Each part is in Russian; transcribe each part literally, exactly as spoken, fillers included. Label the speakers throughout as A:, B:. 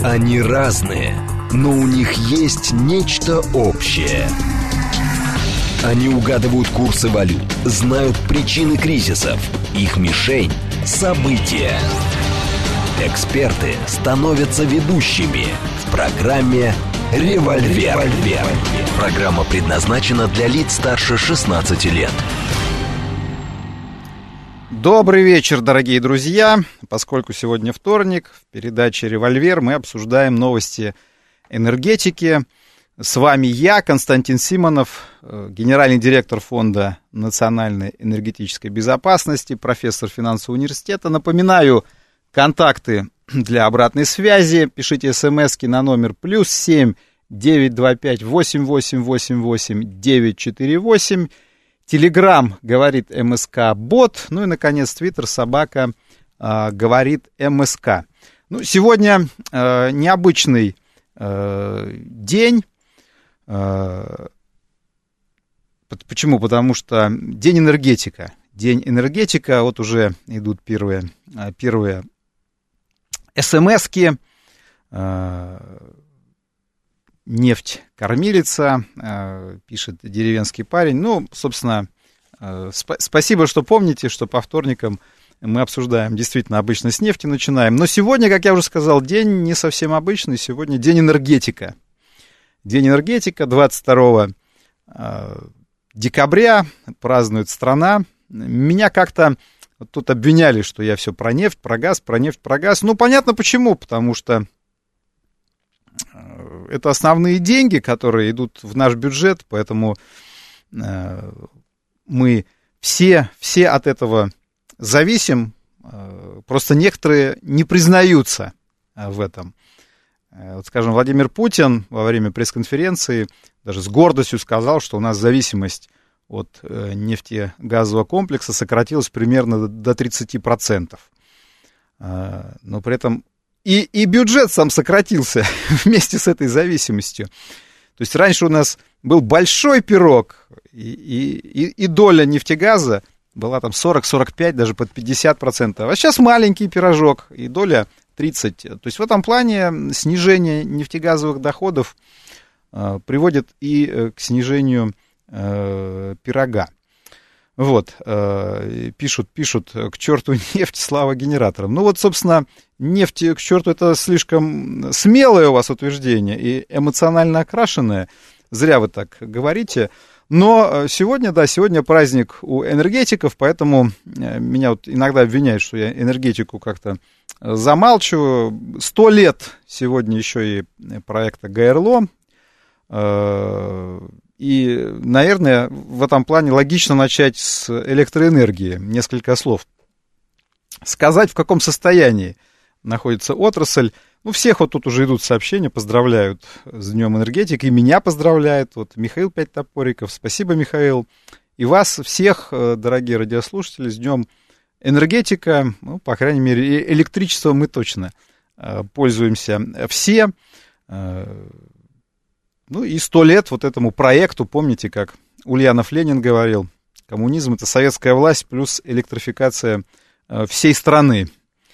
A: Они разные, но у них есть нечто общее. Они угадывают курсы валют, знают причины кризисов. Их мишень – события. Эксперты становятся ведущими в программе «Револьвер». Программа предназначена для лиц старше шестнадцати лет.
B: Добрый вечер, дорогие друзья. Поскольку сегодня вторник, в передаче «Револьвер» мы обсуждаем новости энергетики. С вами я, Константин Симонов, генеральный директор Фонда национальной энергетической безопасности, профессор финансового университета. Напоминаю, контакты для обратной связи. Пишите смски на номер плюс семь девятьсот двадцать пять восемь восемь восемь восемь девять четыре восемь. Телеграм говорит МСК Бот. Ну и, наконец, Твиттер собака э, говорит МСК. Ну, сегодня э, необычный э, день. Э, почему? Потому что день энергетика. День энергетика. Вот уже идут первые, первые смски. Э, Нефть кормилица, э, пишет деревенский парень. Ну, собственно, э, сп- спасибо, что помните, что по вторникам мы обсуждаем, действительно, обычно с нефти начинаем. Но сегодня, как я уже сказал, день не совсем обычный. Сегодня день энергетика. День энергетика двадцать второго декабря празднует страна. Меня как-то вот тут обвиняли, что я все про нефть, про газ, про нефть, про газ. Ну, понятно почему, потому что это основные деньги, которые идут в наш бюджет, поэтому э, мы все, все от этого зависим, э, просто некоторые не признаются э, в этом. Э, вот, скажем, Владимир Путин во время пресс-конференции даже с гордостью сказал, что у нас зависимость от э, нефтегазового комплекса сократилась примерно до тридцати процентов. Э, но при этом И, и бюджет сам сократился вместе с этой зависимостью. То есть раньше у нас был большой пирог, и, и, и доля нефтегаза была там сорок сорок пять, даже под пятьдесят процентов. А сейчас маленький пирожок, и доля тридцать. То есть в этом плане снижение нефтегазовых доходов э, приводит и э, к снижению э, пирога. Вот, э, пишут, пишут, к черту нефть, слава генераторам. Ну вот, собственно, нефть к черту — это слишком смелое у вас утверждение и эмоционально окрашенное. Зря вы так говорите. Но сегодня, да, сегодня праздник у энергетиков, поэтому меня вот иногда обвиняют, что я энергетику как-то замалчиваю. Сто лет сегодня еще и проекта ГРЛО. И, наверное, в этом плане логично начать с электроэнергии. Несколько слов. Сказать, в каком состоянии находится отрасль. Ну, всех вот тут уже идут сообщения, поздравляют с Днем энергетики. И меня поздравляют. Вот Михаил пять топориков. Спасибо, Михаил. И вас всех, дорогие радиослушатели, с Днем энергетика. Ну, по крайней мере, электричеством мы точно пользуемся все. Ну и сто лет вот этому проекту, помните, как Ульянов Ленин говорил, коммунизм — это советская власть плюс электрификация всей страны.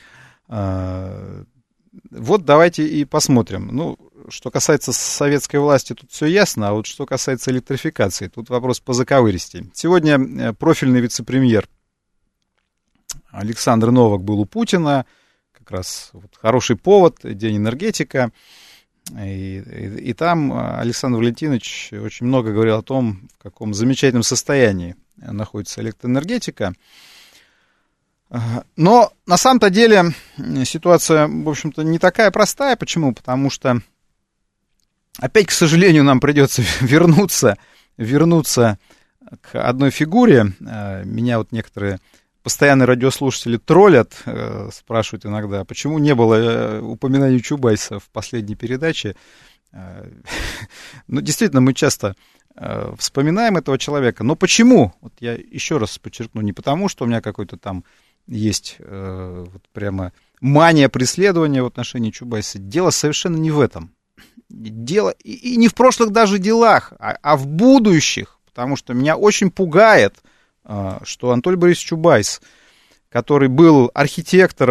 B: Вот давайте и посмотрим. Ну, что касается советской власти, тут все ясно, а вот что касается электрификации, тут вопрос по заковыристей. Сегодня профильный вице-премьер Александр Новак был у Путина, как раз вот хороший повод, День энергетика. И, и, и там Александр Валентинович очень много говорил о том, в каком замечательном состоянии находится электроэнергетика. Но на самом-то деле ситуация, в общем-то, не такая простая. Почему? Потому что опять, к сожалению, нам придется вернуться, вернуться к одной фигуре. Меня вот некоторые постоянные радиослушатели троллят, э, спрашивают иногда, почему не было э, упоминания Чубайса в последней передаче. Э, ну, действительно, мы часто э, вспоминаем этого человека. Но почему? Вот я еще раз подчеркну, не потому, что у меня какой-то там есть э, вот прямо мания преследования в отношении Чубайса. Дело совершенно не в этом. Дело и, и не в прошлых даже делах, а, а в будущих. Потому что меня очень пугает, что Анатолий Борисович Чубайс, который был архитектором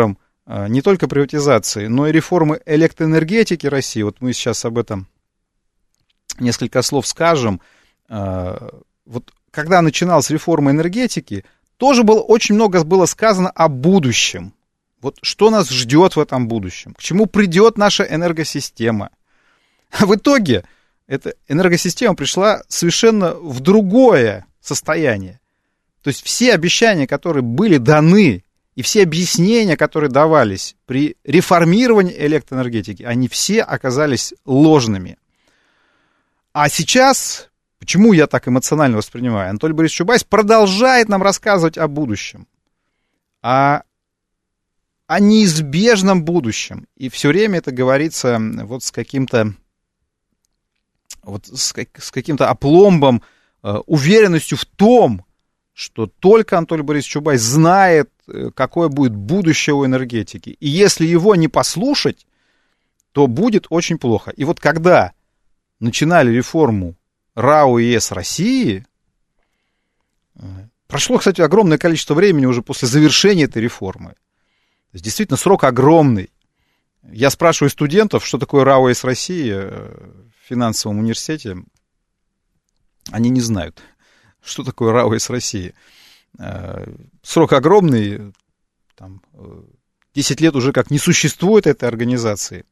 B: не только приватизации, но и реформы электроэнергетики России. Вот мы сейчас об этом несколько слов скажем. Вот когда начиналась реформа энергетики, тоже было, очень много было сказано о будущем. Вот что нас ждет в этом будущем, к чему придет наша энергосистема. А в итоге эта энергосистема пришла совершенно в другое состояние. То есть все обещания, которые были даны, и все объяснения, которые давались при реформировании электроэнергетики, они все оказались ложными. А сейчас, почему я так эмоционально воспринимаю, Анатолий Борисович Чубайс продолжает нам рассказывать о будущем, о, о неизбежном будущем. И все время это говорится вот с каким-то, вот с, как, с каким-то опломбом, э, уверенностью в том, что только Анатолий Борисович Чубайс знает, какое будет будущее у энергетики. И если его не послушать, то будет очень плохо. И вот когда начинали реформу РАО и ЕС России, прошло, кстати, огромное количество времени уже после завершения этой реформы. То есть, действительно, срок огромный. Я спрашиваю студентов, что такое РАО и ЕС России в финансовом университете. Они не знают, что такое РАО и ЕС России. Срок огромный, там, десять лет уже как не существует этой организации.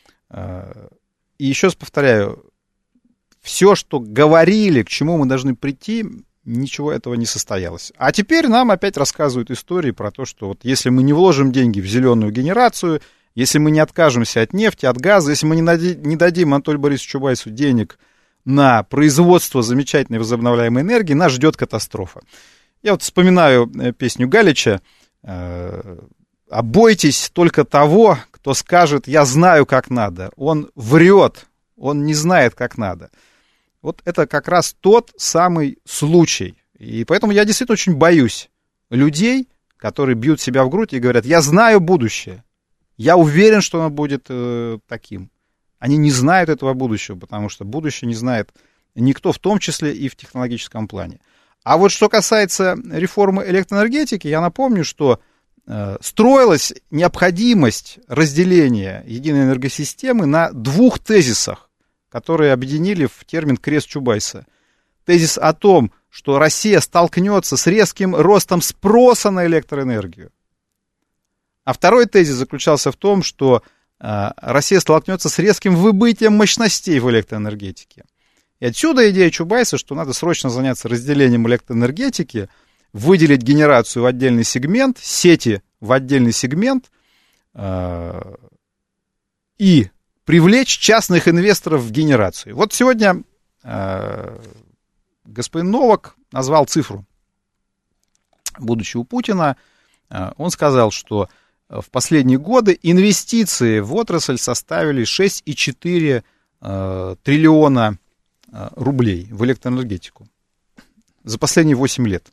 B: И еще раз повторяю, все, что говорили, к чему мы должны прийти, ничего этого не состоялось. А теперь нам опять рассказывают истории про то, что вот если мы не вложим деньги в зеленую генерацию, если мы не откажемся от нефти, от газа, если мы не, нади- не дадим Анатолию Борисовичу Чубайсу денег на производство замечательной возобновляемой энергии, нас ждет катастрофа. Я вот вспоминаю песню Галича «Обойтесь только того, кто скажет, я знаю, как надо». Он врет, он не знает, как надо. Вот это как раз тот самый случай. И поэтому я действительно очень боюсь людей, которые бьют себя в грудь и говорят, я знаю будущее, я уверен, что оно будет э, таким. Они не знают этого будущего, потому что будущее не знает никто, в том числе и в технологическом плане. А вот что касается реформы электроэнергетики, я напомню, что э, строилась необходимость разделения единой энергосистемы на двух тезисах, которые объединили в термин «крест Чубайса». Тезис о том, что Россия столкнется с резким ростом спроса на электроэнергию. А второй тезис заключался в том, что э, Россия столкнется с резким выбытием мощностей в электроэнергетике. И отсюда идея Чубайса, что надо срочно заняться разделением электроэнергетики, выделить генерацию в отдельный сегмент, сети в отдельный сегмент э, и привлечь частных инвесторов в генерацию. Вот сегодня э, господин Новак назвал цифру, будучи у Путина. Э, он сказал, что в последние годы инвестиции в отрасль составили шесть целых четыре десятых э, триллиона рублей в электроэнергетику за последние восемь лет.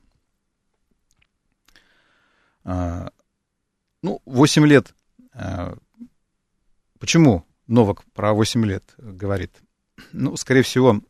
B: Ну, восемь лет. Почему Новак про восемь лет говорит? Ну, скорее всего,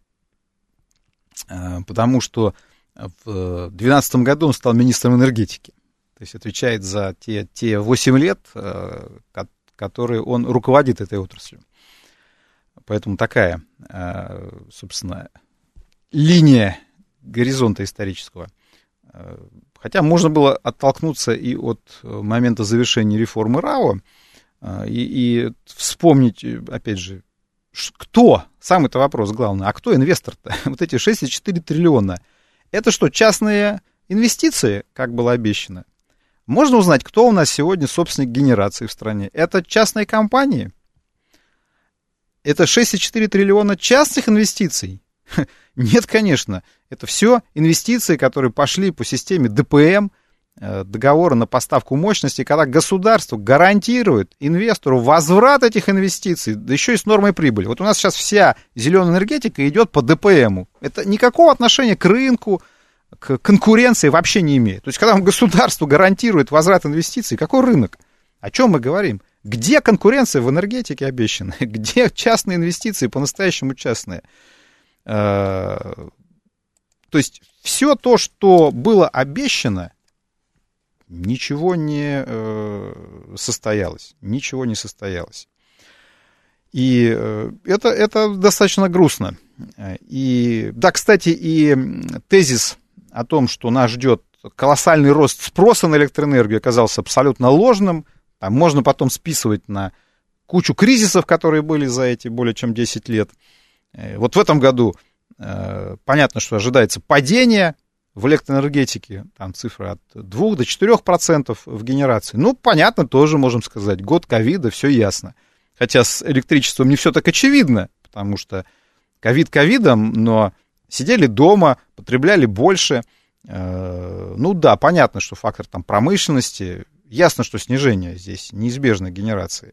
B: потому что в две тысячи двенадцатом году он стал министром энергетики. То есть отвечает за те, те восемь лет, которые он руководит этой отраслью. Поэтому такая, собственно, линия горизонта исторического. Хотя можно было оттолкнуться и от момента завершения реформы РАО, и, и вспомнить, опять же, кто, самый-то вопрос главный, а кто инвестор-то? Вот эти шесть целых четыре десятых триллиона. Это что, частные инвестиции, как было обещано? Можно узнать, кто у нас сегодня собственник генерации в стране? Это частные компании? Это шесть целых четыре десятых триллиона частных инвестиций? Нет, конечно. Это все инвестиции, которые пошли по системе ДПМ, договора на поставку мощности, когда государство гарантирует инвестору возврат этих инвестиций, да еще и с нормой прибыли. Вот у нас сейчас вся зеленая энергетика идет по ДПМу. Это никакого отношения к рынку, к конкуренции вообще не имеет. То есть, когда государство гарантирует возврат инвестиций, какой рынок? О чем мы говорим? Где конкуренция в энергетике обещана? Где частные инвестиции по-настоящему частные? То есть все то, что было обещано, Ничего не состоялось. Ничего не состоялось. И это, это достаточно грустно. И, да, кстати, и тезис о том, что нас ждет колоссальный рост спроса на электроэнергию, оказался абсолютно ложным. Там можно потом списывать на кучу кризисов, которые были за эти более чем десять лет. Вот в этом году понятно, что ожидается падение в электроэнергетике, там цифра от двух до четырёх процентов в генерации. Ну, понятно, тоже можем сказать, год ковида, все ясно. Хотя с электричеством не все так очевидно, потому что ковид ковидом, но сидели дома, потребляли больше. Ну да, понятно, что фактор там промышленности, ясно, что снижение здесь неизбежно генерации.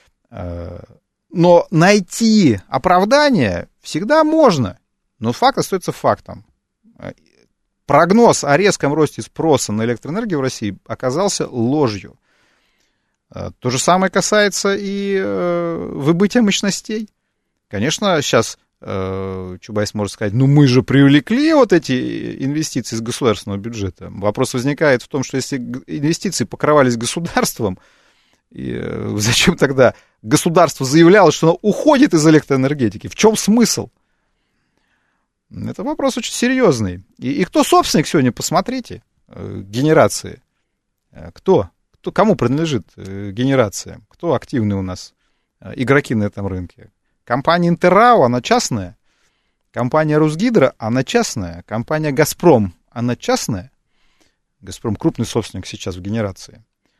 B: Но найти оправдание всегда можно, но факт остается фактом. Прогноз о резком росте спроса на электроэнергию в России оказался ложью. То же самое касается и выбытия мощностей. Конечно, сейчас Чубайс может сказать, ну мы же привлекли вот эти инвестиции из государственного бюджета. Вопрос возникает в том, что если инвестиции покрывались государством, и зачем тогда государство заявляло, что оно уходит из электроэнергетики? В чем смысл? Это вопрос очень серьезный. И, и кто собственник сегодня, посмотрите, генерации. Кто? Кто? Кому принадлежит генерация? Кто активны у нас игроки на этом рынке? Компания Интеррау, она частная. Компания Русгидро, она частная. Компания Газпром, она частная. Газпром крупный собственник сейчас в генерации.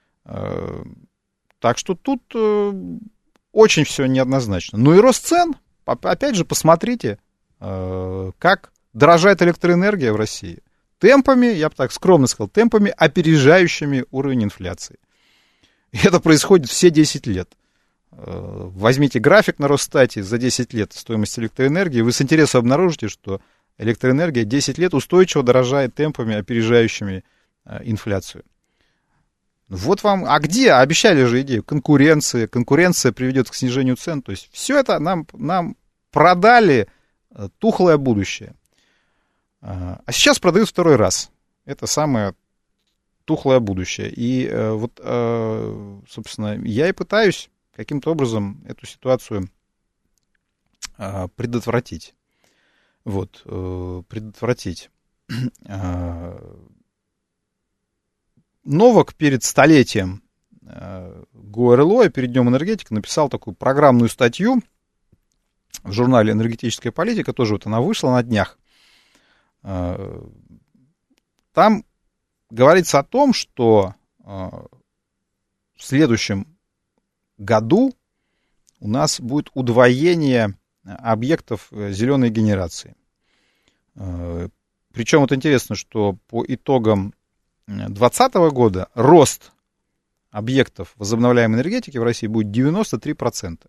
B: Так что тут очень все неоднозначно. Ну и рост цен. Опять же, посмотрите, как дорожает электроэнергия в России. Темпами, я бы так скромно сказал, темпами, опережающими уровень инфляции. И это происходит все десять лет. Возьмите график на Росстате за десять лет стоимости электроэнергии, вы с интересом обнаружите, что электроэнергия десять лет устойчиво дорожает темпами, опережающими инфляцию. Вот вам, а где? Обещали же идею конкуренции, конкуренция приведет к снижению цен, то есть все это нам, нам продали тухлое будущее. А сейчас продают второй раз. Это самое тухлое будущее. И вот, собственно, я и пытаюсь каким-то образом эту ситуацию предотвратить. Вот, предотвратить. Новак перед столетием ГО-РЛО, перед Днем энергетики, написал такую программную статью в журнале «Энергетическая политика», тоже вот она вышла на днях. Там говорится о том, что в следующем году у нас будет удвоение объектов зеленой генерации. Причем вот интересно, что по итогам две тысячи двадцатого года рост объектов возобновляемой энергетики в России будет девяносто три процента.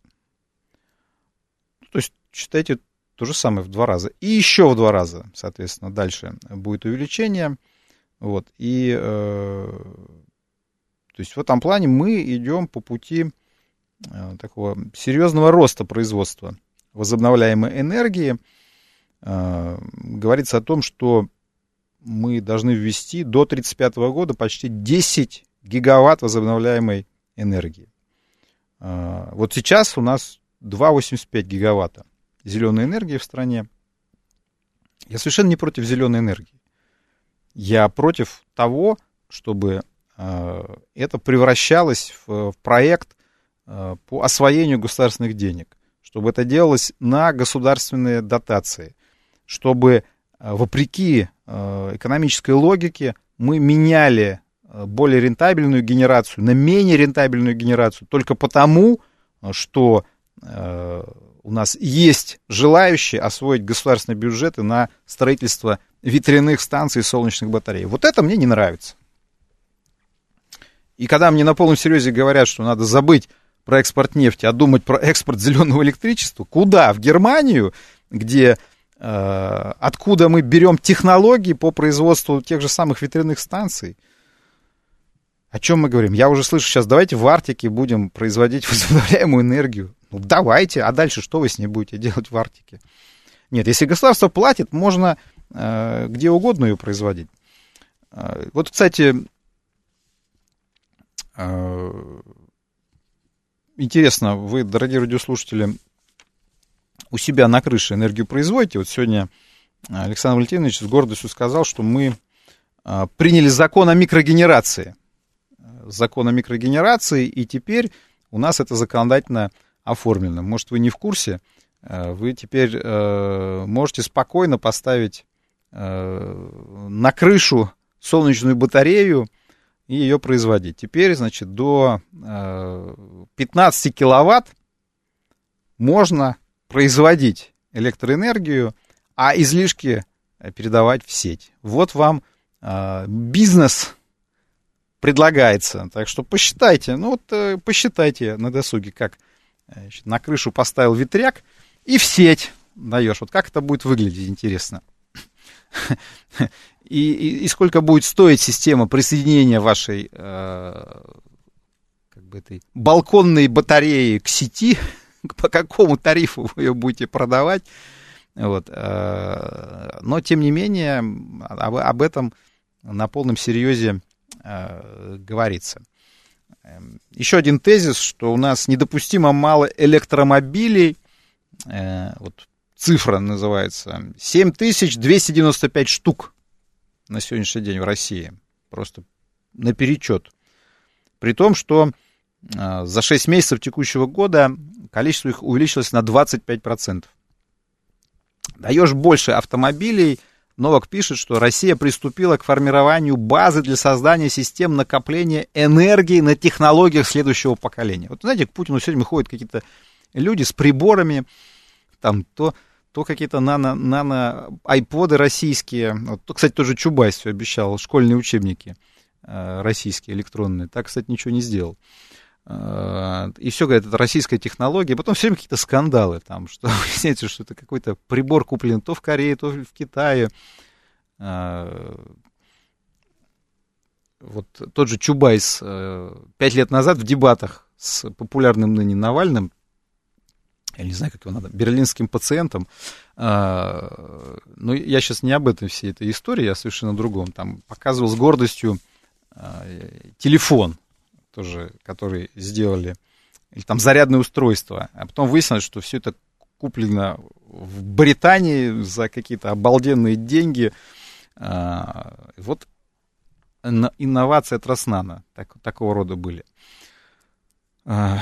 B: То есть, считайте, то же самое в два раза. И еще в два раза, соответственно, дальше будет увеличение. Вот. И, э, то есть, в этом плане мы идем по пути э, такого серьезного роста производства возобновляемой энергии. Э, говорится о том, что мы должны ввести до две тысячи тридцать пятого года почти десять гигаватт возобновляемой энергии. Э, вот сейчас у нас два целых восемьдесят пять сотых гигаватта зеленой энергии в стране. Я совершенно не против зеленой энергии. Я против того, чтобы э, это превращалось в, в проект э, по освоению государственных денег, чтобы это делалось на государственные дотации, чтобы э, вопреки э, экономической логике мы меняли э, более рентабельную генерацию на менее рентабельную генерацию только потому, что э, у нас есть желающие освоить государственные бюджеты на строительство ветряных станций и солнечных батарей. Вот это мне не нравится. И когда мне на полном серьезе говорят, что надо забыть про экспорт нефти, а думать про экспорт зеленого электричества, куда? В Германию, где, э, откуда мы берем технологии по производству тех же самых ветряных станций. О чем мы говорим? Я уже слышу сейчас, давайте в Арктике будем производить возобновляемую энергию. Ну, давайте, а дальше что вы с ней будете делать в Арктике? Нет, если государство платит, можно э, где угодно ее производить. Э, вот, кстати, Интересно, вы, дорогие радиослушатели, у себя на крыше энергию производите? Вот сегодня Александр Валентинович с гордостью сказал, что мы приняли закон о микрогенерации. Закон о микрогенерации, и теперь у нас это законодательно оформлено. Может, вы не в курсе, вы теперь можете спокойно поставить на крышу солнечную батарею и ее производить. Теперь, значит, до пятнадцать киловатт можно производить электроэнергию, а излишки передавать в сеть. Вот вам бизнес предлагается. Так что посчитайте, ну вот посчитайте на досуге, как, значит, на крышу поставил ветряк и в сеть даешь. Вот как это будет выглядеть, интересно. И, и, и сколько будет стоить система присоединения вашей э, как бы этой балконной батареи к сети, по какому тарифу вы ее будете продавать. Вот. Э, но, тем не менее, об, об этом на полном серьезе э, говорится. Еще один тезис, что у нас недопустимо мало электромобилей. Э, вот цифра называется семь тысяч двести девяносто пять штук на сегодняшний день в России. Просто наперечет. При том, что э, за шесть месяцев текущего года количество их увеличилось на двадцать пять процентов. Даешь больше автомобилей. Новак пишет, что Россия приступила к формированию базы для создания систем накопления энергии на технологиях следующего поколения. Вот знаете, к Путину сегодня ходят какие-то люди с приборами, там то... то какие-то нано, нано айподы российские. Вот, кстати, тоже Чубайс все обещал, школьные учебники э, российские, электронные. Так, кстати, ничего не сделал. Э, и все, говорят, это российская технология. Потом все время какие-то скандалы, там, что выясняется, что это какой-то прибор куплен то в Корее, то в Китае. Э, вот тот же Чубайс э, пять лет назад в дебатах с популярным ныне Навальным, я не знаю, как его надо, берлинским пациентом. А, но я сейчас не об этом всей этой истории, я совершенно другом. Там показывал с гордостью а, телефон, тоже, который сделали, или там зарядное устройство. А потом выяснилось, что все это куплено в Британии за какие-то обалденные деньги. А, вот инновации от Роснана так, такого рода были. А,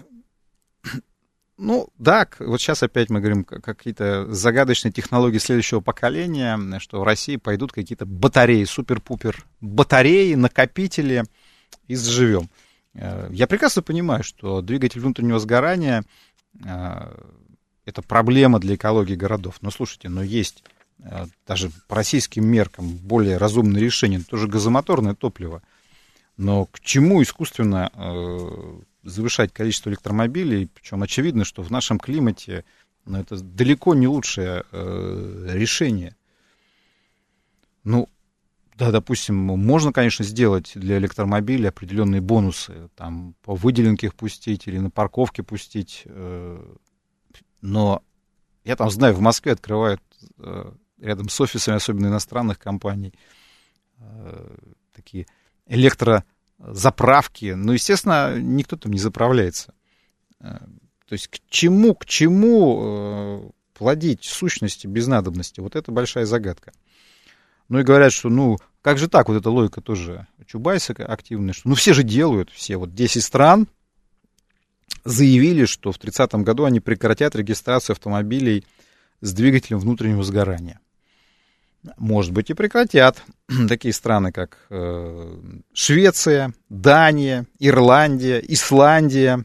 B: Ну, да, вот сейчас опять мы говорим какие-то загадочные технологии следующего поколения, что в России пойдут какие-то батареи, супер-пупер батареи, накопители, и заживем. Я прекрасно понимаю, что двигатель внутреннего сгорания — это проблема для экологии городов. Но слушайте, но есть даже по российским меркам более разумные решения, тоже газомоторное топливо. Но к чему искусственно завышать количество электромобилей, причем очевидно, что в нашем климате, ну, это далеко не лучшее э, решение. Ну, да, допустим, можно, конечно, сделать для электромобилей определенные бонусы, там, по выделенке их пустить или на парковке пустить, э, но я там знаю, в Москве открывают э, рядом с офисами, особенно иностранных компаний, э, такие электро заправки, ну, естественно, никто там не заправляется. То есть к чему, к чему плодить сущности без надобности? Вот это большая загадка. Ну, и говорят, что, ну, как же так, вот эта логика тоже Чубайса активная, что, ну, все же делают, все, вот десять стран заявили, что в тридцатом году они прекратят регистрацию автомобилей с двигателем внутреннего сгорания. Может быть, и прекратят. Такие страны, как э, Швеция, Дания, Ирландия, Исландия.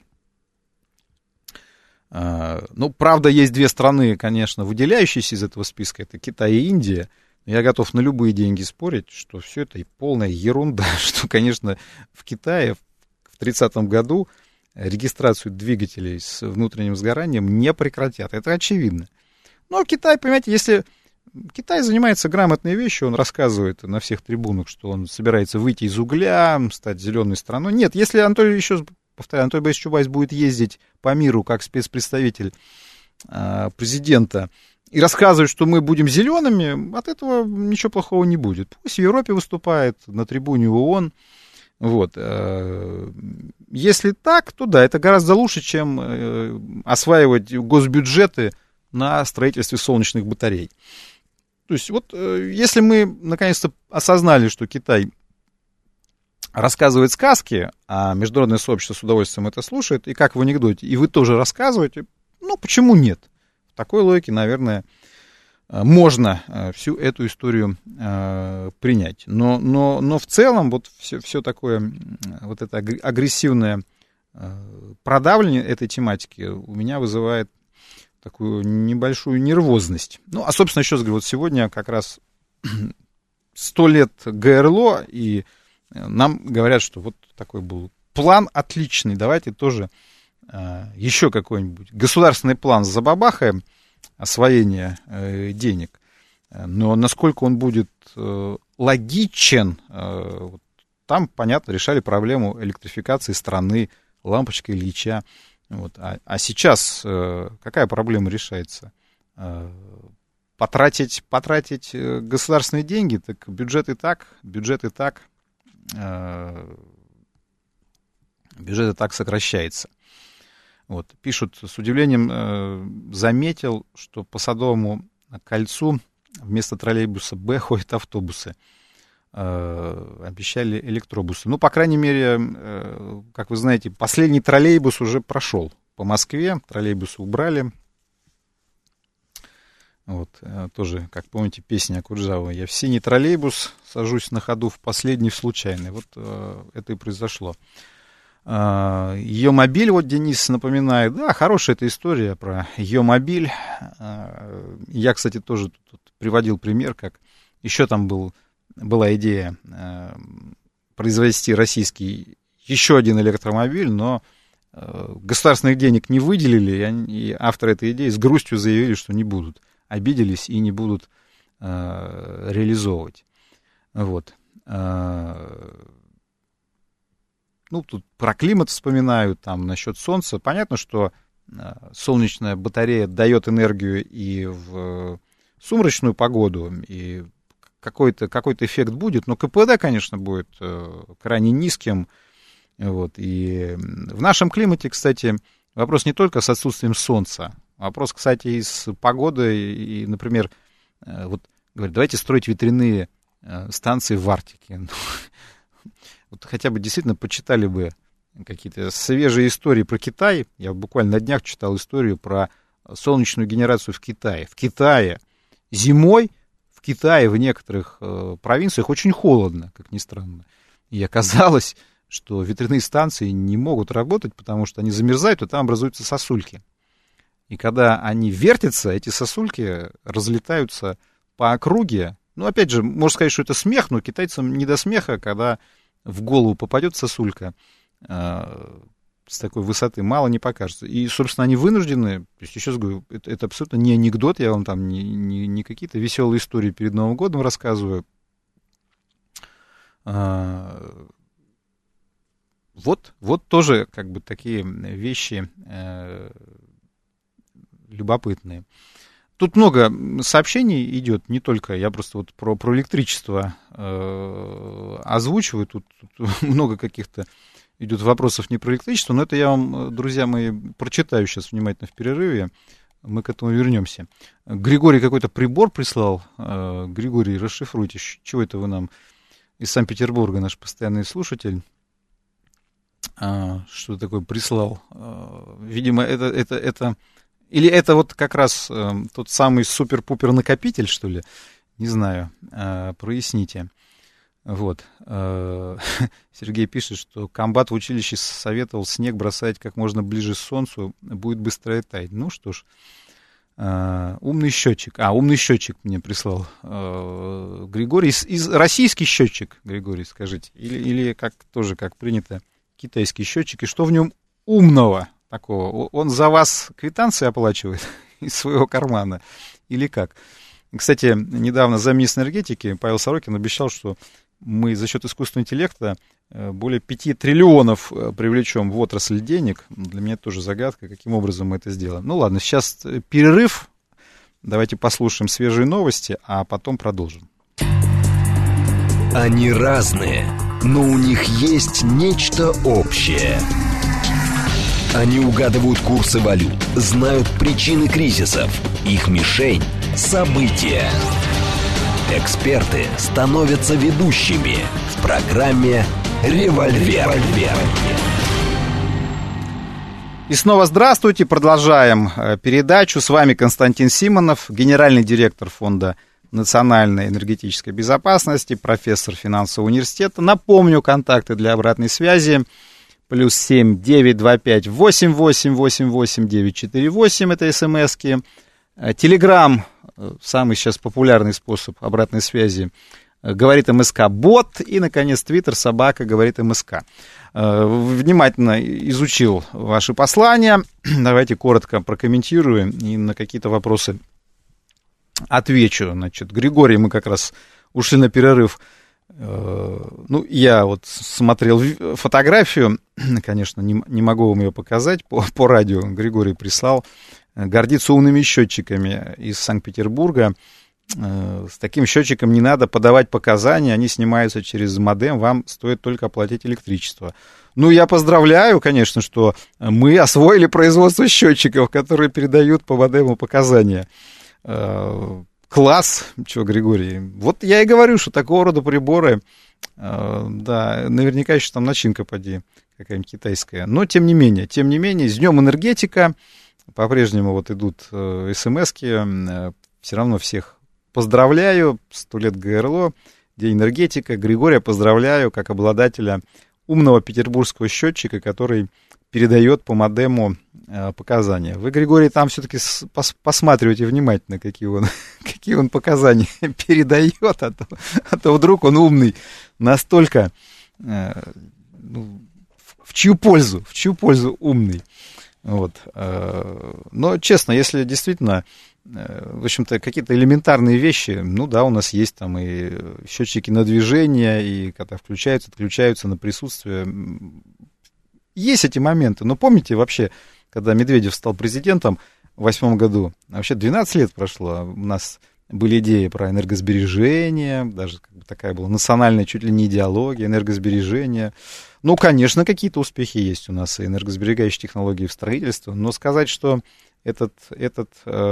B: Э, ну, правда, есть две страны, конечно, выделяющиеся из этого списка. Это Китай и Индия. Я готов на любые деньги спорить, что все это полная ерунда. Что, конечно, в Китае в тридцатом году регистрацию двигателей с внутренним сгоранием не прекратят. Это очевидно. Но Китай, понимаете, если... Китай занимается грамотной вещью, он рассказывает на всех трибунах, что он собирается выйти из угля, стать зеленой страной. Нет, если Анатолий, еще повторяю, Анатолий Борисович Чубайс будет ездить по миру как спецпредставитель э, президента и рассказывать, что мы будем зелеными, от этого ничего плохого не будет. Пусть в Европе выступает, на трибуне ООН, Вот. Если так, то да, это гораздо лучше, чем осваивать госбюджеты на строительстве солнечных батарей. То есть вот если мы наконец-то осознали, что Китай рассказывает сказки, а международное сообщество с удовольствием это слушает, и как в анекдоте, и вы тоже рассказываете, ну почему нет? В такой логике, наверное, можно всю эту историю э, принять. Но, но, но в целом вот все, все такое, вот это агрессивное э, продавливание этой тематики у меня вызывает такую небольшую нервозность. Ну, а, собственно, еще раз говорю, вот сегодня как раз сто лет ГРЛО, и нам говорят, что вот такой был план отличный, давайте тоже э, еще какой-нибудь государственный план забабахаем, освоения э, денег. Но насколько он будет э, логичен, э, вот, там, понятно, решали проблему электрификации страны, лампочка Ильича. Вот. А, а сейчас э, какая проблема решается? Э, потратить, потратить государственные деньги, так бюджет и так, бюджет и так, э, бюджет и так сокращается. Вот, пишут, с удивлением э, заметил, что по Садовому кольцу вместо троллейбуса Б ходят автобусы. Э, обещали электробусы. Ну, по крайней мере, э, как вы знаете, последний троллейбус уже прошел по Москве. Троллейбусы убрали. Вот, э, тоже, как помните, песня Акуджавы. Я в синий троллейбус сажусь на ходу, в последний, в случайный. Вот э, это и произошло. Ее мобиль, вот Денис напоминает, да, хорошая эта история про ее мобиль. Я, кстати, тоже тут, тут приводил пример, как еще там был, была идея произвести российский еще один электромобиль, но государственных денег не выделили, и, они, и авторы этой идеи с грустью заявили, что не будут, обиделись и не будут реализовывать. Вот. Ну, тут про климат вспоминают, там, насчет солнца. Понятно, что э, солнечная батарея дает энергию и в э, сумрачную погоду, и какой-то, какой-то эффект будет, но КПД, конечно, будет э, крайне низким. Вот. И в нашем климате, кстати, вопрос не только с отсутствием солнца, вопрос, кстати, и с погодой. И, например, э, вот говорят, давайте строить ветряные э, станции в Арктике. Вот хотя бы действительно почитали бы какие-то свежие истории про Китай. Я буквально на днях читал историю про солнечную генерацию в Китае. В Китае зимой, в Китае в некоторых э, провинциях очень холодно, как ни странно. И оказалось, что ветряные станции не могут работать, потому что они замерзают, и там образуются сосульки. И когда они вертятся, эти сосульки разлетаются по округе. Ну, опять же, можно сказать, что это смех, но китайцам не до смеха, когда в голову попадет сосулька, э, с такой высоты мало не покажется. И, собственно, они вынуждены, то есть, еще раз говорю, это, это абсолютно не анекдот, я вам там не, не, не какие-то веселые истории перед Новым годом рассказываю. Э, вот, вот тоже как бы такие вещи э, любопытные. Тут много сообщений идет, не только, я просто вот про, про электричество э, озвучиваю, тут, тут много каких-то идет вопросов не про электричество, но это я вам, друзья мои, прочитаю сейчас внимательно в перерыве, мы к этому вернемся. Григорий какой-то прибор прислал, э, Григорий, расшифруйте, чего это вы нам из Санкт-Петербурга, наш постоянный слушатель, э, что такое прислал, э, видимо, это... это, это Или это вот как раз э, тот самый супер-пупер накопитель, что ли? Не знаю, э, проясните. Вот. Э, Сергей пишет, что комбат в училище советовал снег бросать как можно ближе к солнцу, будет быстро таять. Ну что ж, э, умный счетчик. А, умный счетчик мне прислал э, Григорий. Из, из, российский счетчик, Григорий, скажите. Или, или как тоже, как принято, китайский счетчик. И что в нем умного такого? Он за вас квитанции оплачивает из своего кармана или как? Кстати, недавно замминистра энергетики Павел Сорокин обещал, что мы за счет искусственного интеллекта более пяти триллионов привлечем в отрасль денег. Для меня тоже загадка, каким образом мы это сделаем. Ну ладно, сейчас перерыв. Давайте послушаем свежие новости, а потом продолжим.
A: Они разные, но у них есть нечто общее. Они угадывают курсы валют, знают причины кризисов, их мишень – события. Эксперты становятся ведущими в программе «Револьвер».
B: И снова здравствуйте, продолжаем передачу. С вами Константин Симонов, генеральный директор Фонда национальной энергетической безопасности, профессор финансового университета. Напомню, контакты для обратной связи. Плюс семь девять два пять восемь восемь восемь восемь девять четыре восемь, это смски. Телеграм, самый сейчас популярный способ обратной связи, говорит МСК бот. И, наконец, Твиттер, собака, говорит МСК. Внимательно изучил ваши послания. Давайте коротко прокомментирую и на какие-то вопросы отвечу. Значит, Григорий, мы как раз ушли на перерыв. Ну, я вот смотрел фотографию, конечно, не, не могу вам ее показать по, по радио. Григорий прислал. Гордится умными счетчиками из Санкт-Петербурга. С таким счетчиком не надо подавать показания, они снимаются через модем, вам стоит только оплатить электричество. Ну, я поздравляю, конечно, что мы освоили производство счетчиков, которые передают по модему показания. Класс, чего, Григорий? Вот я и говорю, что такого рода приборы, да, наверняка еще там начинка, поди, какая-нибудь китайская. Но, тем не менее, тем не менее, с Днем энергетика, по-прежнему вот идут смски, все равно всех поздравляю, сто лет ГРЛО, День энергетика. Григория поздравляю как обладателя умного петербургского счетчика, который передает по модему э, показания. Вы, Григорий, там все-таки пос- посматривайте внимательно, какие он, какие он показания передает, а то, а то вдруг он умный настолько, э, ну, в, в чью пользу, в чью пользу умный. Вот. Э, но, честно, если действительно, э, в общем-то, какие-то элементарные вещи, ну да, у нас есть там и счетчики на движение, и когда включаются, отключаются на присутствие. Есть эти моменты, но помните вообще, когда Медведев стал президентом в восьмом году, вообще двенадцать лет прошло, у нас были идеи про энергосбережение, даже как бы такая была национальная чуть ли не идеология энергосбережения. Ну, конечно, какие-то успехи есть у нас и энергосберегающие технологии в строительстве, но сказать, что этот, этот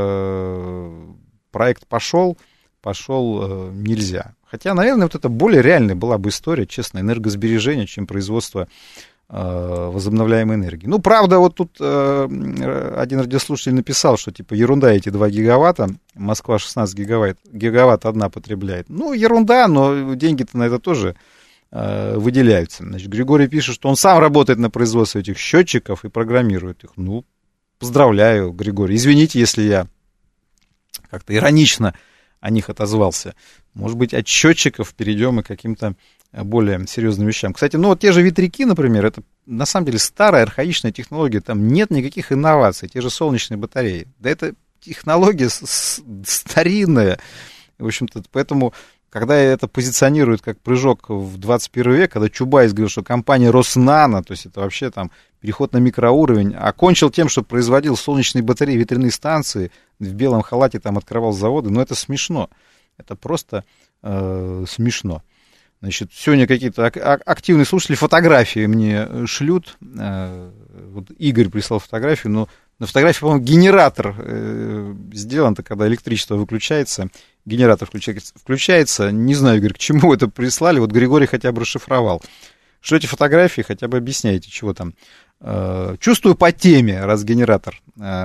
B: э, проект пошел, пошел э, нельзя. Хотя, наверное, вот это более реальная была бы история, честно, энергосбережения, чем производство возобновляемой энергии. Ну, правда, вот тут э, один радиослушатель написал, что типа ерунда эти два гигаватта, Москва шестнадцать гигаватт, гигаватт одна потребляет. Ну, ерунда, но деньги-то на это тоже э, выделяются. Значит, Григорий пишет, что он сам работает на производстве этих счетчиков и программирует их. Ну, поздравляю, Григорий. Извините, если я как-то иронично о них отозвался. Может быть, от счетчиков перейдем и к каким-то более серьезным вещам. Кстати, ну вот те же ветряки, например, это на самом деле старая архаичная технология, там нет никаких инноваций, те же солнечные батареи. Да это технология старинная, в общем-то, поэтому, когда это позиционируют как прыжок в двадцать первый век, когда Чубайс говорил, что компания Роснано, то есть это вообще там переход на микроуровень, окончил тем, что производил солнечные батареи, ветряные станции, в белом халате там открывал заводы, но это смешно, это просто э, смешно. Значит, сегодня какие-то активные слушатели фотографии мне шлют. Вот Игорь прислал фотографию, но на фотографии, по-моему, генератор сделан-то, когда электричество выключается. Генератор включается, включается. Не знаю, Игорь, к чему это прислали. Вот Григорий хотя бы расшифровал. Что эти фотографии, хотя бы объясняйте, чего там. Чувствую по теме, раз генератор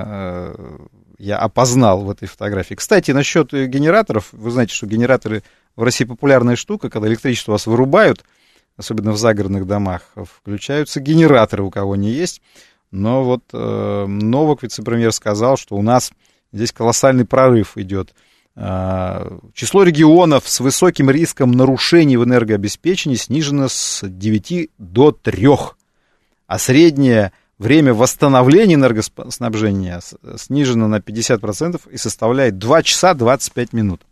B: я опознал в этой фотографии. Кстати, насчет генераторов, вы знаете, что генераторы в России популярная штука, когда электричество вас вырубают, особенно в загородных домах, включаются генераторы, у кого не есть. Но вот э, Новак, вице-премьер, сказал, что у нас здесь колоссальный прорыв идет. Э, число регионов с высоким риском нарушений в энергообеспечении снижено с девяти до трёх, а среднее время восстановления энергоснабжения снижено на пятьдесят процентов и составляет два часа двадцать пять минут.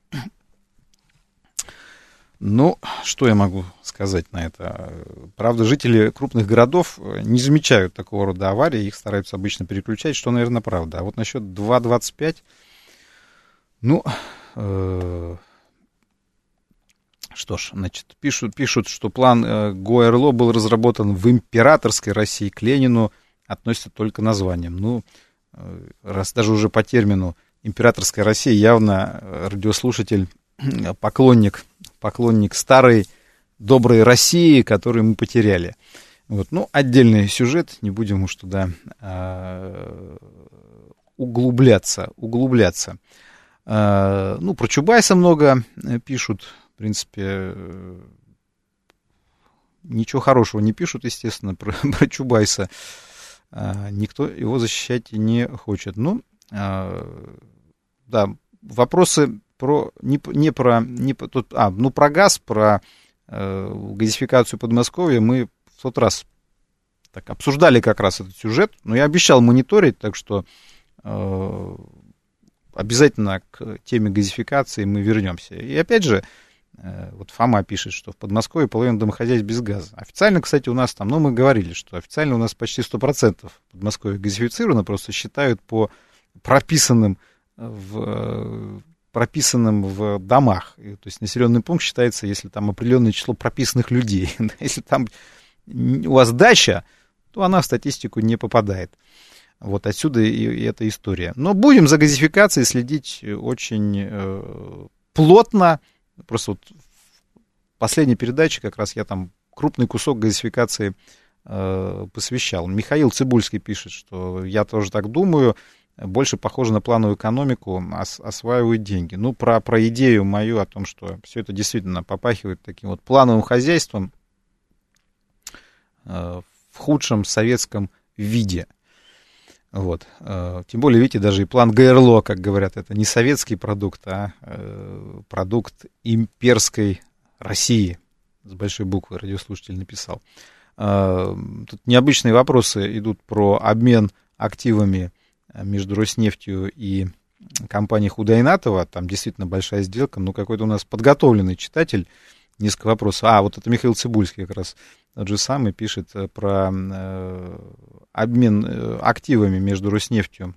B: Ну, что я могу сказать на это? Правда, жители крупных городов не замечают такого рода аварий, их стараются обычно переключать, что, наверное, правда. А вот насчет два двадцать пять, ну, э, Что ж, значит, пишут, пишут, что план э, ГОЭРЛО был разработан в императорской России, к Ленину относится только названием. Ну, э, раз даже уже по термину императорская Россия, явно радиослушатель поклонник, поклонник старой доброй России, которую мы потеряли. Вот. Ну, отдельный сюжет, не будем уж туда э, углубляться, углубляться. Э, ну, про Чубайса много пишут. В принципе, ничего хорошего не пишут, естественно, про, про Чубайса. А, никто его защищать не хочет. Ну, а, да, вопросы про, не, не про, не, тут, а, ну, про газ, про а, газификацию Подмосковья мы в тот раз так, обсуждали как раз этот сюжет, но я обещал мониторить, так что а, обязательно к теме газификации мы вернемся. И опять же, вот Фома пишет, что в Подмосковье половина домохозяйств без газа. Официально, кстати, у нас там, ну, мы говорили, что официально у нас почти сто процентов Подмосковья газифицировано, просто считают по прописанным в, прописанным в домах. И, то есть населенный пункт считается, если там определенное число прописанных людей. Если там у вас дача, то она в статистику не попадает. Вот отсюда и, и эта история. Но будем за газификацией следить очень э, плотно. Просто вот в последней передаче как раз я там крупный кусок газификации э, посвящал. Михаил Цибульский пишет, что я тоже так думаю, больше похоже на плановую экономику, ос, осваивают деньги. Ну, про, про идею мою о том, что все это действительно попахивает таким вот плановым хозяйством э, в худшем советском виде. Вот. Тем более, видите, даже и план ГОЭРЛО, как говорят, это не советский продукт, а продукт имперской России. С большой буквы радиослушатель написал. Тут необычные вопросы идут про обмен активами между Роснефтью и компанией Худайнатова. Там действительно большая сделка, но какой-то у нас подготовленный читатель. Несколько вопросов. А, вот это Михаил Цибульский как раз тот же самый пишет про э, обмен э, активами между Роснефтью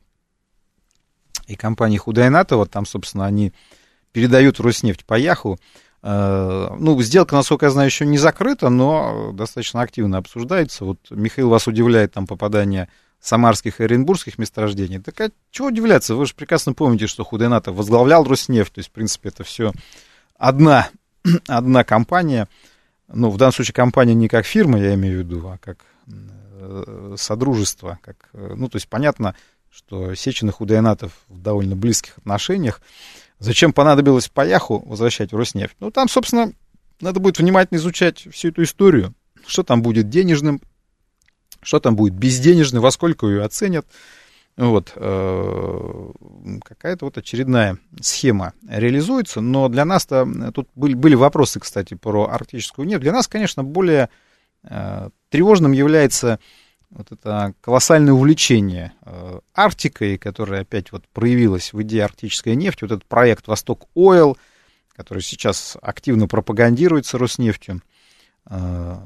B: и компанией Худайнатова. Там, собственно, они передают в Роснефть по Яху. Э, ну, сделка, насколько я знаю, еще не закрыта, но достаточно активно обсуждается. Вот Михаил вас удивляет там попадание самарских и оренбургских месторождений. Так а чего удивляться? Вы же прекрасно помните, что Худайнатов возглавлял Роснефть. То есть, в принципе, это все одна... одна компания, ну, в данном случае компания не как фирма, я имею в виду, а как э, содружество, как, ну, то есть понятно, что Сечин и Худайнатов в довольно близких отношениях. Зачем понадобилось по Яху возвращать в Роснефть? Ну, там, собственно, надо будет внимательно изучать всю эту историю, что там будет денежным, что там будет безденежным, во сколько ее оценят. Вот, э, какая-то вот очередная схема реализуется, но для нас-то, тут были, были вопросы, кстати, про арктическую нефть. Для нас, конечно, более э, тревожным является вот это колоссальное увлечение э, Арктикой, которое опять вот проявилось в идее арктической нефти, вот этот проект «Восток Ойл», который сейчас активно пропагандируется Роснефтью. Э,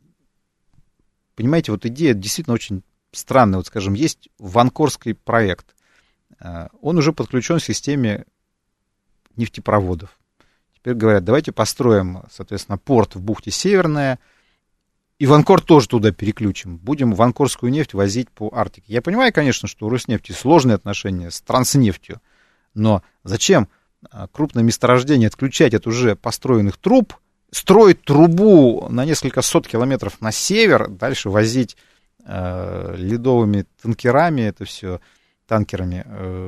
B: понимаете, вот идея действительно очень странный, вот, скажем, есть Ванкорский проект. Он уже подключен к системе нефтепроводов. Теперь говорят, давайте построим, соответственно, порт в бухте Северная, и Ванкор тоже туда переключим. Будем ванкорскую нефть возить по Арктике. Я понимаю, конечно, что у Роснефти сложные отношения с Транснефтью, но зачем крупное месторождение отключать от уже построенных труб, строить трубу на несколько сот километров на север, дальше возить ледовыми танкерами, это все, танкерами.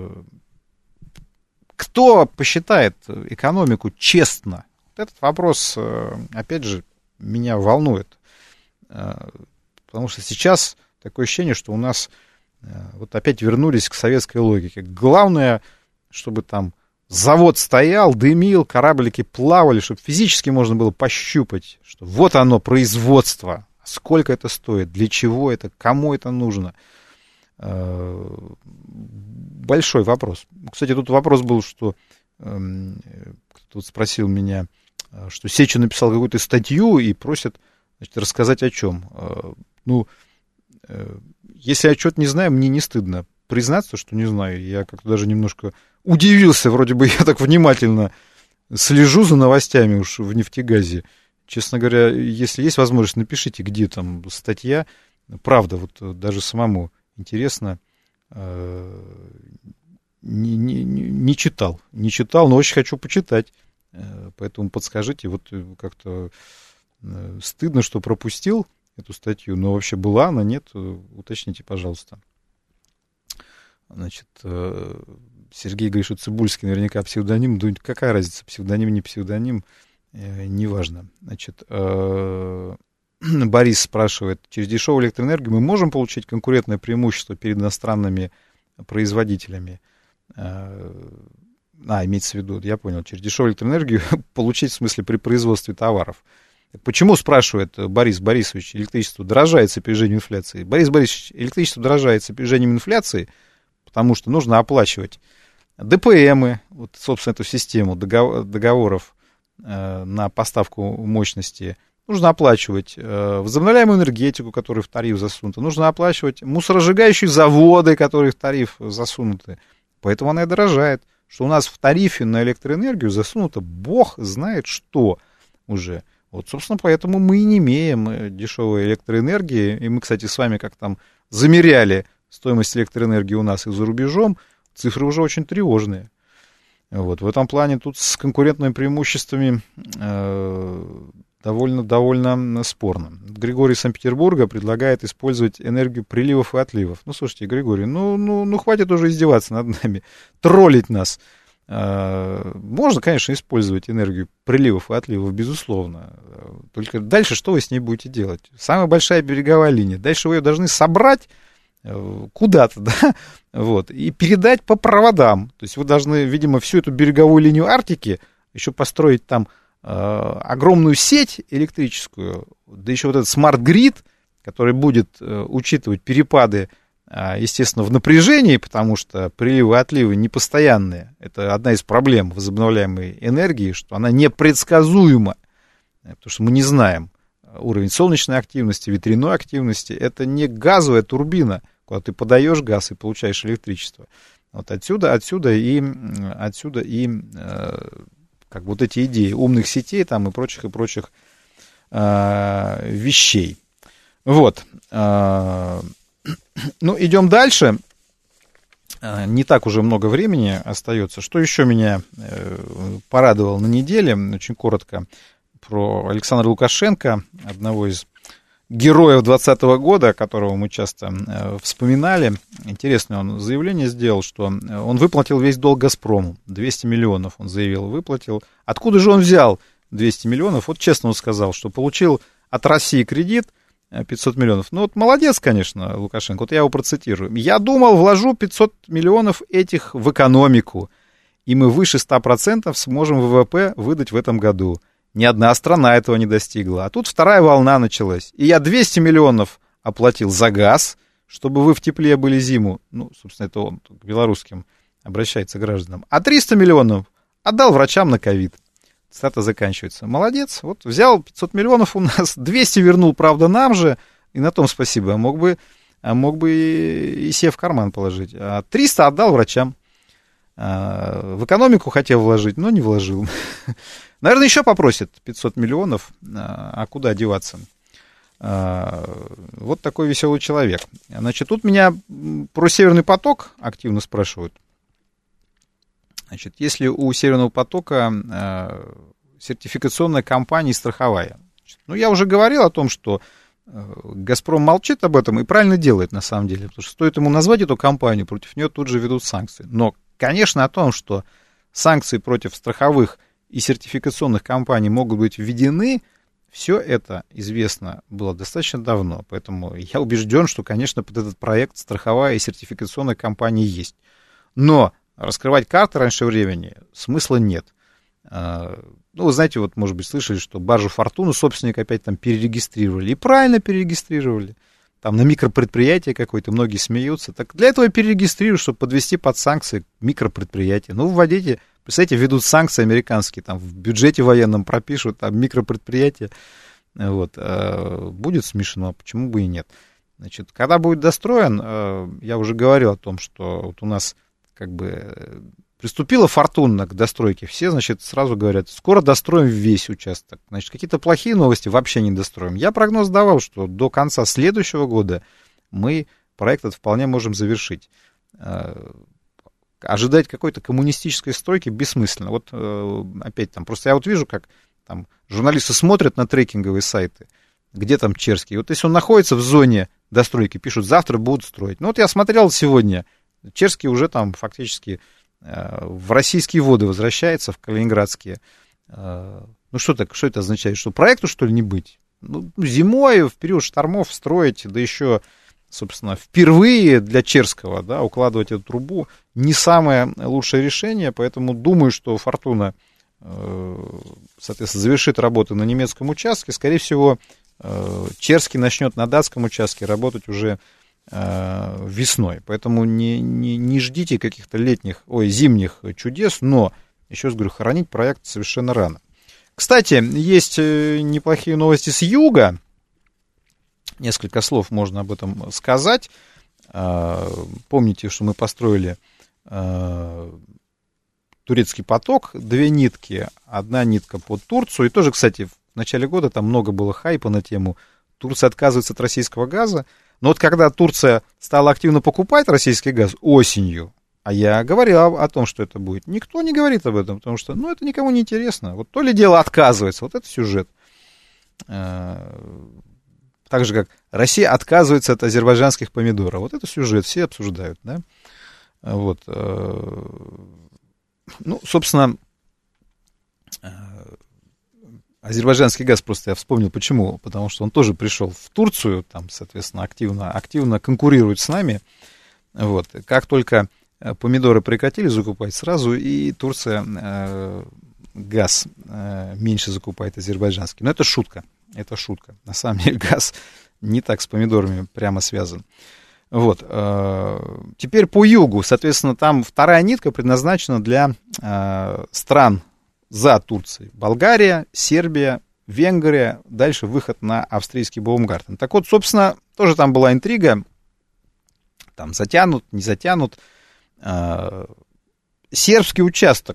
B: Кто посчитает экономику честно? Вот этот вопрос, опять же, меня волнует. Потому что сейчас такое ощущение, что у нас вот опять вернулись к советской логике. Главное, чтобы там завод стоял, дымил, кораблики плавали, чтобы физически можно было пощупать, что вот оно, производство. Сколько это стоит, для чего это, кому это нужно. Большой вопрос. Кстати, тут вопрос был, что кто-то спросил меня, что Сечин написал какую-то статью и просит, значит, рассказать о чем. Ну, если я что-то не знаю, мне не стыдно признаться, что не знаю. Я как-то даже немножко удивился, вроде бы я так внимательно слежу за новостями уж в нефтегазе. Честно говоря, если есть возможность, напишите, где там статья. Правда, вот даже самому интересно. Не, не, не читал, не читал, но очень хочу почитать. Поэтому подскажите, вот как-то стыдно, что пропустил эту статью, но вообще была она, нет? Уточните, пожалуйста. Значит, Сергей говорит, что Цибульский наверняка псевдоним. Да какая разница, псевдоним, не псевдоним, неважно. Значит, Борис спрашивает, через дешевую электроэнергию мы можем получить конкурентное преимущество перед иностранными производителями? А, имеется в виду, я понял, через дешевую электроэнергию получить, в смысле, при производстве товаров. Почему, спрашивает Борис Борисович, электричество дорожает с опережением инфляции? Борис Борисович, электричество дорожает с опережением инфляции, потому что нужно оплачивать ДПМы, вот, собственно, эту систему договоров э, на поставку мощности, нужно оплачивать э, возобновляемую энергетику, которая в тариф засунута, нужно оплачивать мусоросжигающие заводы, которые в тариф засунуты. Поэтому она и дорожает, что у нас в тарифе на электроэнергию засунуто бог знает что уже. Вот, собственно, поэтому мы и не имеем дешевой электроэнергии. И мы, кстати, с вами как там замеряли стоимость электроэнергии у нас и за рубежом, цифры уже очень тревожные. Вот, в этом плане тут с конкурентными преимуществами э, довольно, довольно спорно. Григорий из Санкт-Петербурга предлагает использовать энергию приливов и отливов. Ну, слушайте, Григорий, ну, ну, ну хватит уже издеваться над нами, троллить нас. Можно, конечно, использовать энергию приливов и отливов, безусловно. Только дальше что вы с ней будете делать? Самая большая береговая линия. Дальше вы ее должны собрать куда-то, да, вот, и передать по проводам. То есть вы должны, видимо, всю эту береговую линию Арктики еще построить там э, огромную сеть электрическую, да еще вот этот смарт-грид, который будет э, учитывать перепады, естественно, в напряжении, потому что приливы и отливы непостоянные. Это одна из проблем возобновляемой энергии, что она непредсказуема, потому что мы не знаем уровень солнечной активности, ветряной активности. Это не газовая турбина, куда ты подаешь газ и получаешь электричество. Вот отсюда, отсюда и, отсюда и как бы вот эти идеи умных сетей там и прочих, и прочих э, вещей. Вот. Ну, идем дальше. Не так уже много времени остается. Что еще меня порадовало на неделе, очень коротко, про Александра Лукашенко, одного из героев двадцатого года, которого мы часто вспоминали. Интересное он заявление сделал, что он выплатил весь долг «Газпрому». двести миллионов, он заявил, выплатил. Откуда же он взял двести миллионов? Вот честно он сказал, что получил от России кредит пятьсот миллионов. Ну вот молодец, конечно, Лукашенко. Вот я его процитирую. «Я думал, вложу пятьсот миллионов этих в экономику, и мы выше ста процентов сможем ВВП выдать в этом году. Ни одна страна этого не достигла. А тут вторая волна началась. И я двести миллионов оплатил за газ, чтобы вы в тепле были зиму». Ну, собственно, это он к белорусским обращается к гражданам. «А триста миллионов отдал врачам на ковид». Цитата заканчивается. Молодец. Вот взял пятьсот миллионов у нас, двести вернул, правда, нам же, и на том спасибо. А мог бы, а мог бы и, и себе в карман положить. А триста отдал врачам. А, в экономику хотел вложить, но не вложил. Наверное, еще попросит пятьсот миллионов, а куда деваться? А, вот такой веселый человек. Значит, тут меня про Северный поток активно спрашивают. Значит, если у Северного потока э, сертификационная компания страховая. Значит, ну, я уже говорил о том, что э, «Газпром» молчит об этом и правильно делает, на самом деле. Потому что стоит ему назвать эту компанию, против нее тут же ведут санкции. Но, конечно, о том, что санкции против страховых и сертификационных компаний могут быть введены, все это известно было достаточно давно. Поэтому я убежден, что, конечно, под этот проект страховая и сертификационная компания есть. Но раскрывать карты раньше времени смысла нет. Ну, вы знаете, вот, может быть, слышали, что баржу «Фортуну» собственник опять там перерегистрировали. И правильно перерегистрировали. Там на микропредприятие какое-то, многие смеются. Так для этого перерегистрировали, чтобы подвести под санкции микропредприятия. Ну, вводите, представляете, ведут санкции американские, там в бюджете военном пропишут, там микропредприятия. Вот. Будет смешно, почему бы и нет. Значит, когда будет достроен, я уже говорил о том, что вот у нас как бы Приступила Фортуна к достройке. Все, значит, сразу говорят, скоро достроим весь участок. Значит, какие-то плохие новости вообще не достроим. Я прогноз давал, что до конца следующего года мы проект этот вполне можем завершить. Ожидать какой-то коммунистической стройки бессмысленно. Вот опять там, просто я вот вижу, как там журналисты смотрят на трекинговые сайты, где там Черский. Вот если он находится в зоне достройки, пишут, завтра будут строить. Ну вот я смотрел сегодня, Черский уже там фактически э, в российские воды возвращается, в калининградские. Э, ну что, так, что это означает? Что проекту, что ли, не быть? Ну, зимой, в период штормов строить, да еще, собственно, впервые для Черского, да, укладывать эту трубу, не самое лучшее решение, поэтому думаю, что Фортуна, э, соответственно, завершит работы на немецком участке. Скорее всего, э, Черский начнет на датском участке работать уже э, весной. Поэтому не, не, не ждите каких-то летних, ой, зимних чудес, но, еще раз говорю, хоронить проект совершенно рано. Кстати, есть неплохие новости с юга. Несколько слов можно об этом сказать. Помните, что мы построили турецкий поток, две нитки, одна нитка под Турцию. И тоже, кстати, в начале года там много было хайпа на тему Турция отказывается от российского газа. Но вот когда Турция стала активно покупать российский газ осенью, а я говорил о, о том, что это будет, никто не говорит об этом, потому что, ну, это никому не интересно. Вот то ли дело отказывается, вот это сюжет. Так же, как Россия отказывается от азербайджанских помидоров. Вот это сюжет, все обсуждают, да. Вот. Ну, собственно, азербайджанский газ, просто я вспомнил, почему. Потому что он тоже пришел в Турцию, там, соответственно, активно, активно конкурирует с нами. Вот. Как только помидоры прекратили закупать, сразу и Турция э, газ э, меньше закупает азербайджанский. Но это шутка. Это шутка. На самом деле газ не так с помидорами прямо связан. Вот. Теперь по югу. Соответственно, там вторая нитка предназначена для стран за Турцией. Болгария, Сербия, Венгрия. Дальше выход на австрийский Баумгартен. Так вот, собственно, тоже там была интрига. Там затянут, не затянут. Сербский участок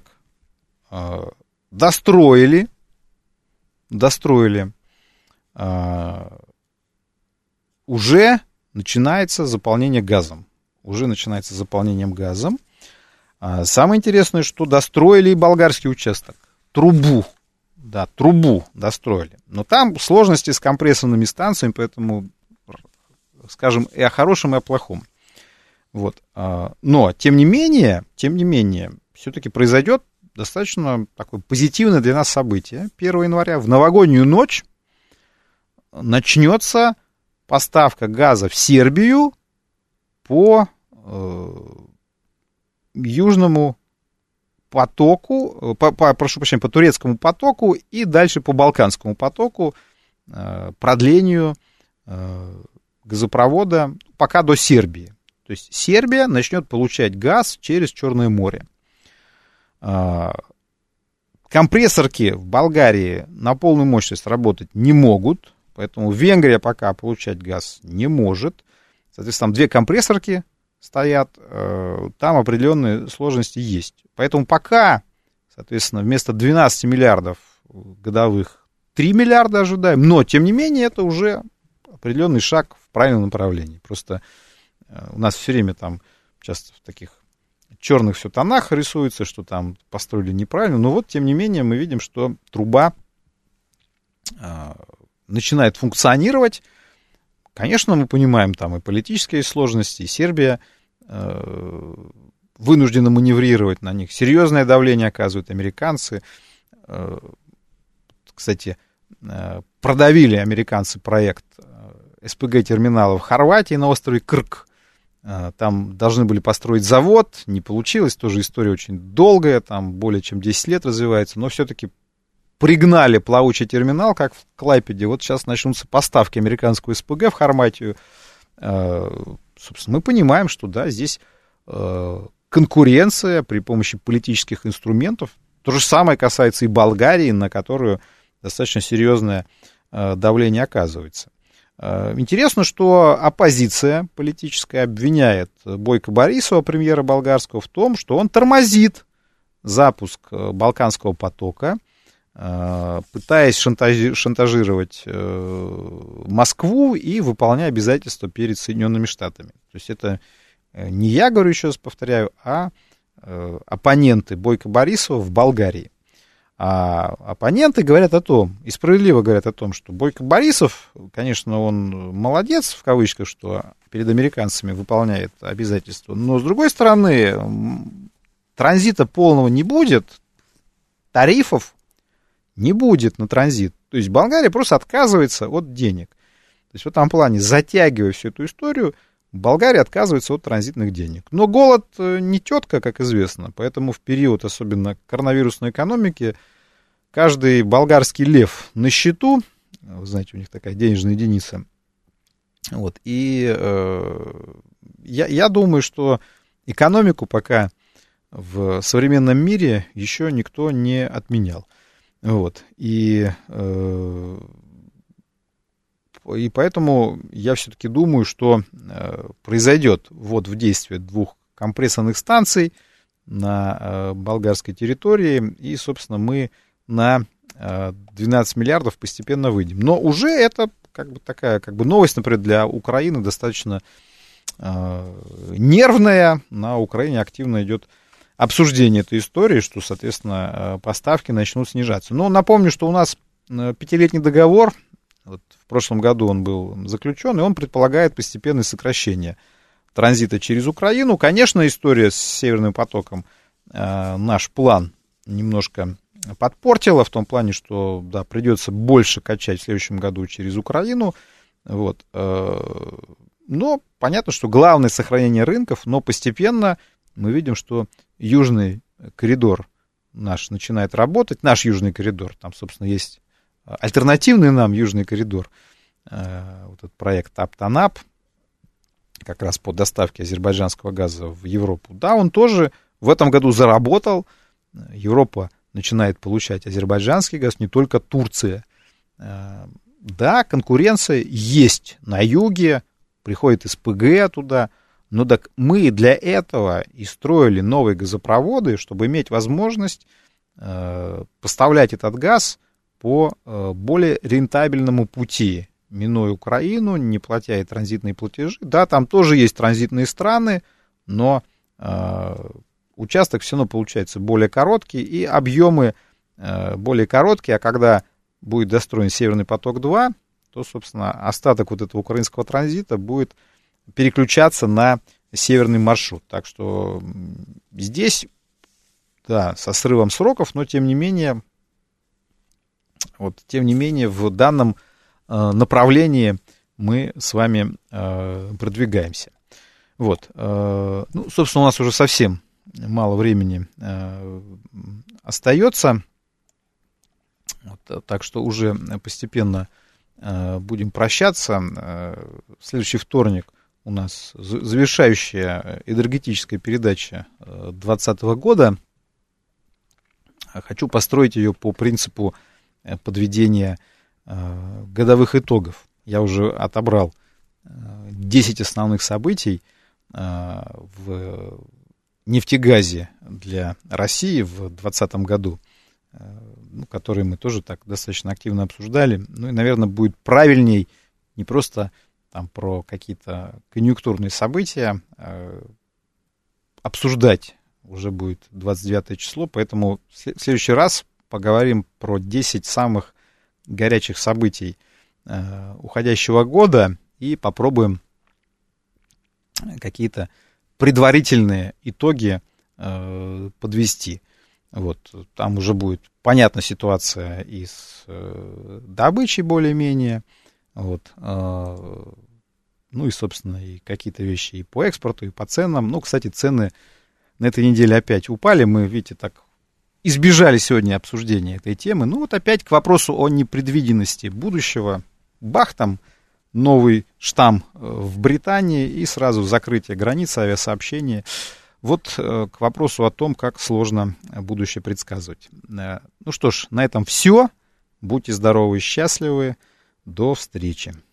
B: достроили. Достроили. Уже начинается заполнение газом. Уже начинается заполнением газом. Самое интересное, что достроили и болгарский участок. Трубу. Да, трубу достроили. Но там сложности с компрессорными станциями, поэтому, скажем, и о хорошем, и о плохом. Вот. Но, тем не менее, тем не менее, все-таки произойдет достаточно такое позитивное для нас событие. первого января в новогоднюю ночь начнется поставка газа в Сербию по э, южному потоку, по, по, прошу прощения, по турецкому потоку и дальше по балканскому потоку, э, продлению э, газопровода пока до Сербии. То есть Сербия начнет получать газ через Черное море. Э, компрессорки в Болгарии на полную мощность работать не могут. Поэтому Венгрия пока получать газ не может. Соответственно, там две компрессорки стоят, там определенные сложности есть. Поэтому пока, соответственно, вместо двенадцати миллиардов годовых три миллиарда ожидаем. Но, тем не менее, это уже определенный шаг в правильном направлении. Просто у нас все время там часто в таких черных все тонах рисуется, что там построили неправильно. Но вот, тем не менее, мы видим, что труба начинает функционировать. Конечно, мы понимаем, там и политические сложности, и Сербия э, вынуждена маневрировать на них. Серьезное давление оказывают американцы. Э, кстати, э, продавили американцы проект эс пэ гэ-терминала в Хорватии на острове Крк. Э, там должны были построить завод, не получилось. Тоже история очень долгая, там более чем десять лет развивается, но все-таки пригнали плавучий терминал, как в Клайпеде. Вот сейчас начнутся поставки американского эс пэ гэ в Хорватию. Собственно, мы понимаем, что да, здесь конкуренция при помощи политических инструментов. То же самое касается и Болгарии, на которую достаточно серьезное давление оказывается. Интересно, что оппозиция политическая обвиняет Бойко Борисова, премьера болгарского, в том, что он тормозит запуск Балканского потока, пытаясь шантажи- шантажировать Москву и выполняя обязательства перед Соединенными Штатами. То есть это не я говорю, еще раз повторяю, а оппоненты Бойко Борисова в Болгарии. А оппоненты говорят о том, и справедливо говорят о том, что Бойко Борисов, конечно, он молодец, в кавычках, что перед американцами выполняет обязательства, но, с другой стороны, транзита полного не будет, тарифов не будет на транзит. То есть Болгария просто отказывается от денег. То есть в этом плане, затягивая всю эту историю, Болгария отказывается от транзитных денег. Но голод не тетка, как известно, поэтому в период особенно коронавирусной экономики каждый болгарский лев на счету, вы знаете, у них такая денежная единица, вот, и э, я, я думаю, что экономику пока в современном мире еще никто не отменял. Вот, и... Э, И поэтому я все-таки думаю, что э, произойдет ввод в действие двух компрессорных станций на э, болгарской территории, и, собственно, мы на э, двенадцать миллиардов постепенно выйдем. Но уже это как бы такая как бы новость, например, для Украины достаточно э, нервная. На Украине активно идет обсуждение этой истории, что, соответственно, э, поставки начнут снижаться. Но напомню, что у нас э, пятилетний договор. Вот в прошлом году он был заключен, и он предполагает постепенное сокращение транзита через Украину. Конечно, история с Северным потоком э, наш план немножко подпортила, в том плане, что да, придется больше качать в следующем году через Украину. Вот, э, но понятно, что главное сохранение рынков, но постепенно мы видим, что южный коридор наш начинает работать. Наш южный коридор, там, собственно, есть альтернативный нам южный коридор, вот этот проект Аптанап, как раз по доставке азербайджанского газа в Европу, да, он тоже в этом году заработал. Европа начинает получать азербайджанский газ, не только Турция. Да, конкуренция есть на юге, приходит эс пэ гэ туда, но так мы для этого и строили новые газопроводы, чтобы иметь возможность поставлять этот газ по более рентабельному пути, минуя Украину, не платя и транзитные платежи. Да, там тоже есть транзитные страны, но э, участок все равно получается более короткий, и объемы э, более короткие, а когда будет достроен Северный поток-два, то, собственно, остаток вот этого украинского транзита будет переключаться на северный маршрут. Так что здесь, да, со срывом сроков, но тем не менее, Вот, тем не менее, в данном э, направлении мы с вами э, продвигаемся. Вот, э, ну, собственно, у нас уже совсем мало времени э, остается, вот, так что уже постепенно э, будем прощаться. Э, следующий вторник у нас завершающая энергетическая передача две тысячи двадцатого года. Хочу построить ее по принципу подведения э, годовых итогов. Я уже отобрал э, десять основных событий э, в нефтегазе для России в двадцатом году, э, ну, которые мы тоже так достаточно активно обсуждали. Ну и, наверное, будет правильней не просто там про какие-то конъюнктурные события, э, обсуждать уже будет двадцать девятое число, поэтому в следующий раз поговорим про десять самых горячих событий э, уходящего года и попробуем какие-то предварительные итоги э, подвести. Вот, там уже будет понятна ситуация и с э, добычей более-менее, вот, э, ну и, собственно, и какие-то вещи и по экспорту, и по ценам. Ну, кстати, цены на этой неделе опять упали, мы, видите, так избежали сегодня обсуждения этой темы. Ну вот опять к вопросу о непредвиденности будущего. Бах, там новый штамм в Британии и сразу закрытие границ, авиасообщения. Вот к вопросу о том, как сложно будущее предсказывать. Ну что ж, на этом все. Будьте здоровы и счастливы. До встречи.